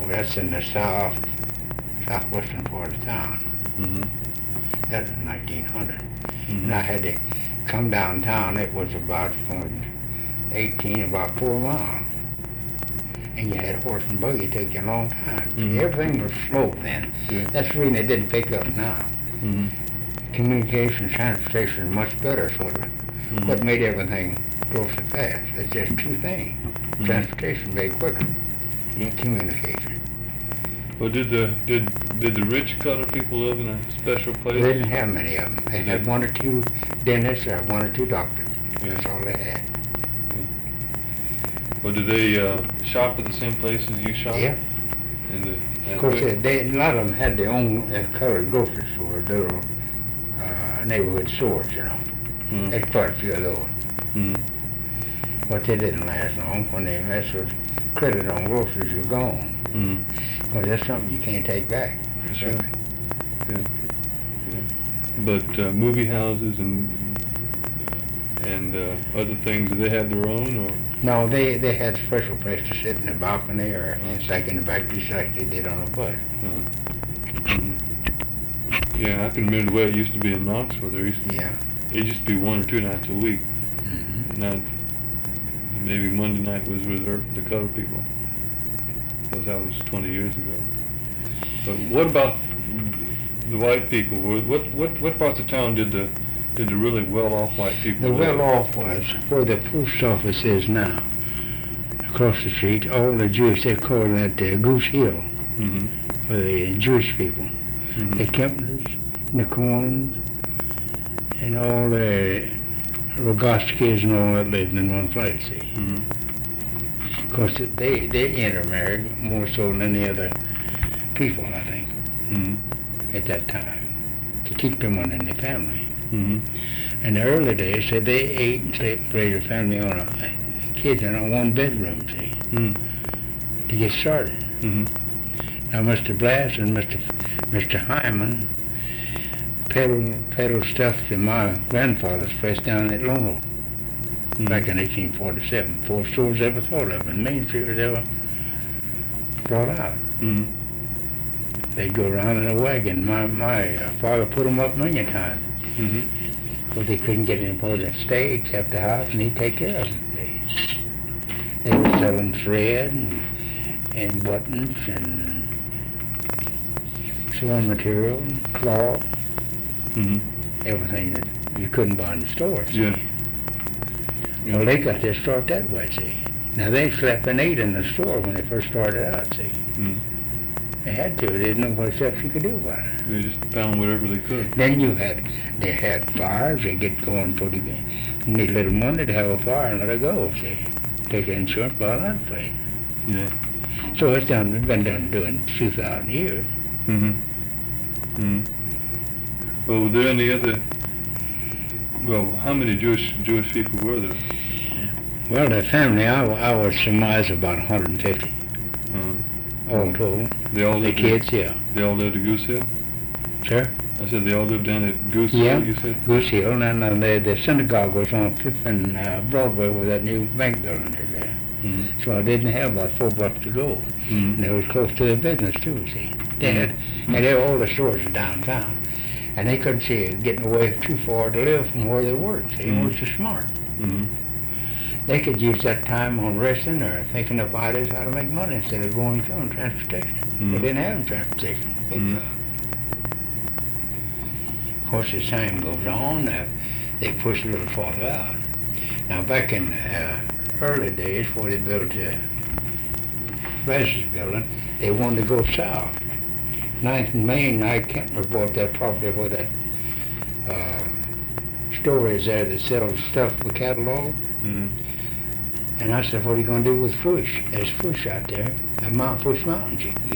that's in the southwestern part of town. That was 1900. And I had to come downtown. It was about from 18, about 4 miles. And you had horse and buggy. It took you a long time. Everything was slow then. That's the reason it didn't pick up now. Communication, transportation is much better. So what made everything go so fast? It's just two things. Transportation made quicker. Communication. Well, did the rich colored people live in a special place? They didn't have many of them. They had one or two dentists or one or two doctors. That's all they had. Well, did they shop at the same places you shop? Yeah. Of course, a lot of them had their own colored grocery store, little neighborhood stores, you know. There's quite a few of those. But they didn't last long. When they mess with credit on groceries, you're gone. Because that's something you can't take back. Sure. But movie houses and other things, do they have their own, or? No, they had a special place to sit in the balcony or like in the back just like they did on a bus. Yeah, I can remember the way it used to be in Knoxville. It used to be 1 or 2 nights a week. Maybe Monday night was reserved for the colored people. Because that was 20 years ago. But what about the white people? What parts of town did the really well-off white people live? The well-off was where the post office is now. Across the street, all the Jewish, they call that Goose Hill for the Jewish people. The Kempners, the Cohens, and all the Rogowskis and all that lived in one place, see. Of course, they intermarried more so than any other people, I think, at that time, to keep them in the family. In the early days, they ate and slept and raised a family on kids in a one bedroom, see, to get started. Now, Mr. Blass and Mr. Hyman peddled stuff to my grandfather's place down at Lono back in 1847. 4 stores ever thought of, and Main Street was ever brought out. They'd go around in a wagon. My father put them up many times. Because they couldn't get any place to stay except the house, and he'd take care of them. They were selling thread and buttons and sewing material, cloth, everything that you couldn't buy in the store, see. Well, they got their start that way, see. Now, they slept and ate in the store when they first started out, see. They had to. They didn't know what else you could do about it. They just found whatever they could. Then they had fires. They get going pretty good. Need a little money to have a fire and let it go, see. Take insurance, buy another place. So it's been done doing 2,000 years. Well, were there any other? Well, how many Jewish people were there? Well, the family, I would surmise about 150. All told. They all the lived kids, yeah. They all lived at Goose Hill? Sir? I said they all lived down at Goose Hill, you said? Goose Hill, and the synagogue was on 5th and Broadway with that new bank building there. So I didn't have about 4 blocks to go. And it was close to the business too, see. They had all the stores downtown. And they couldn't see it getting away too far to live from where they worked, see. It was so smart. They could use that time on resting or thinking of ideas how to make money instead of going and coming transportation. They didn't have transportation. Of course, as time goes on, they push a little farther out. Now, back in early days, before they built the residence building, they wanted to go south. 9th and Main, Ike Kempner bought that property where that store is there that sells stuff for catalog. And I said, what are you going to do with Fush? There's Fush out there at Mount Fush Mountain.